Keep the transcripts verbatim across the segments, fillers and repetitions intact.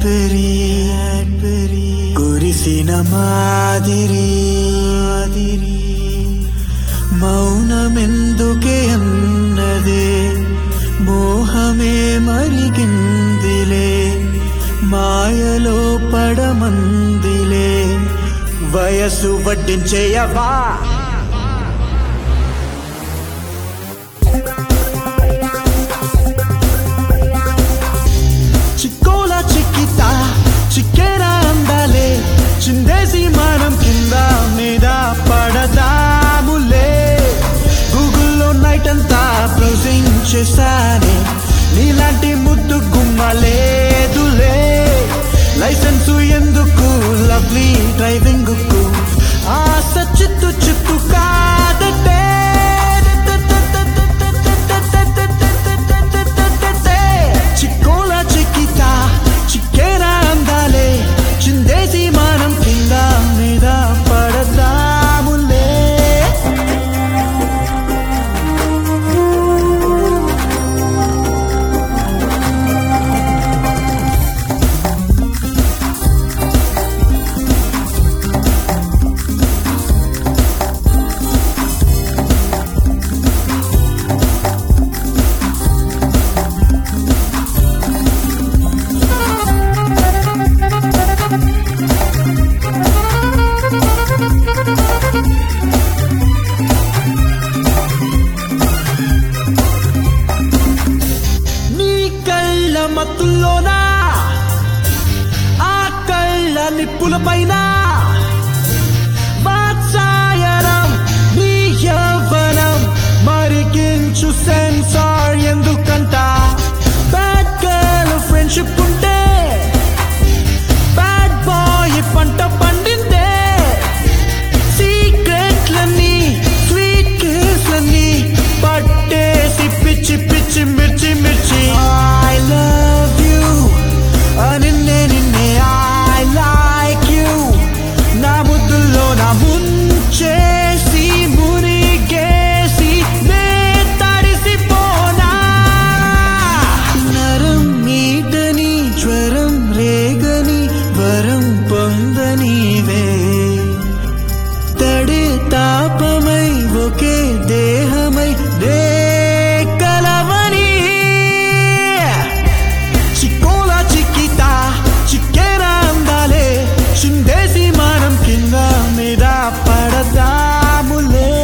Cadbury కురిసిన మాదిరి మౌనమెందుకే అన్నదే మోహమే మరిగిందిలే మాయలో పడమందిలే వయసు వడ్డించేయవా చిక్కోలా చిక్కితా చిక్కేరా అందాలే చిందేసి మనం కింద మీద పడదాములే గూగుల్లో నైట్ అంతా బ్రౌజింగ్ చేశానే నీలాంటి ముద్దు గుమ్మలేదులే లైసెన్సు ఎందుకు లవ్లీ డ్రైవింగ్ కు ఆశ చిత్తు చిత్తు కాదటే చిక్కోలా చిక్కితా చిక్కేరా అందాలే చిందేసి మనం కింద మీద పడదాములే మత్తుల్లోనా ఆ కళ్ళ నిప్పుల పైన వాత్సాయనం నీ యవ్వనం మరిగించు సెన్సార్ ఎందుకంట బ్యాడ్ గర్ల్ ఫ్రెండ్షిప్ ఉంటే బ్యాడ్ బాయ్ పంట పండిందే సీక్రెట్లన్నీ స్వీట్ కిస్లన్నీ పట్టేసి పిచ్చి పిచ్చి మిర్చి మిర్చి I love you నిన్నే నిన్నే I like you నా ముద్దుల్లో నా ముంచేసి మునిగేసి నే తడిసిపోనా నరం మీటని జ్వరం రేగని వరం పొందనివే తడి తాపమై ఒకే దేహమై దే కలవని చిక్కోలా చిక్కితా చిక్కేరా అందాలే చిందేసి మనం కింద మీద పడదాములే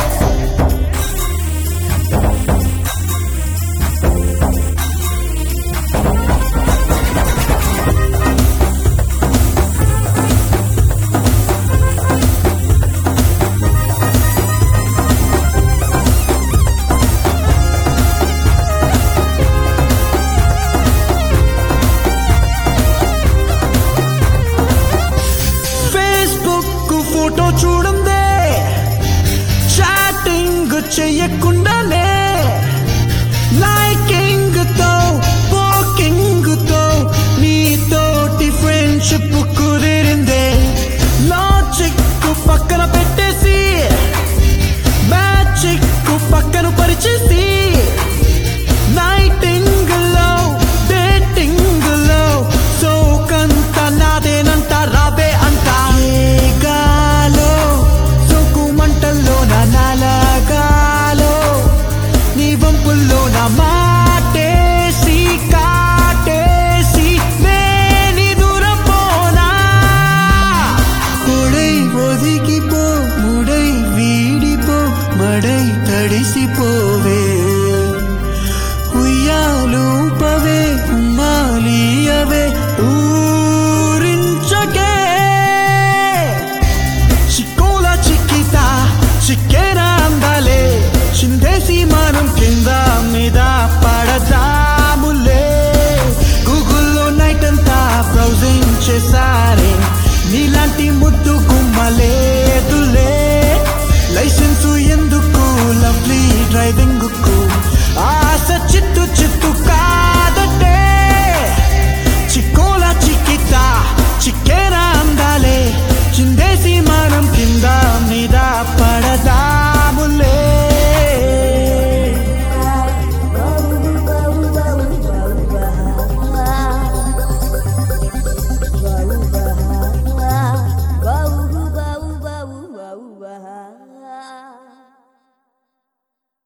ఫోటో చూడందే చాటింగ్ చెయ్యకుండానే లైకింగ్ తో పోకింగ్ తో నీతోటి ఫ్రెండ్షిప్ కుదిరిందే లాజిక్ పక్కన పెట్టేసి మ్యాజిక్ పక్కన పరిచేసి నైటింగ్ లో డేటింగ్ లో సోకంత నాదేనంట రావే అంట నాలగాలో నీ వంపుల్లో నా మాటేసి కాటేసి నేని దూరపోనా కొడై ఒదిగిపో ముడై వీడిపో మడై తడిసిపోవే ఉయ్యాలూపవే ఉమ్మాలియవే ఊరించకే చిక్కోలా చిక్కితా చిక్కేరా అందాలే చిందేసి మనం కింద మీద పడదాములే గూగుల్లో నైట్ అంతా బ్రౌజింగ్ చేశారే నీలాంటి ముద్దు గుమ్మలే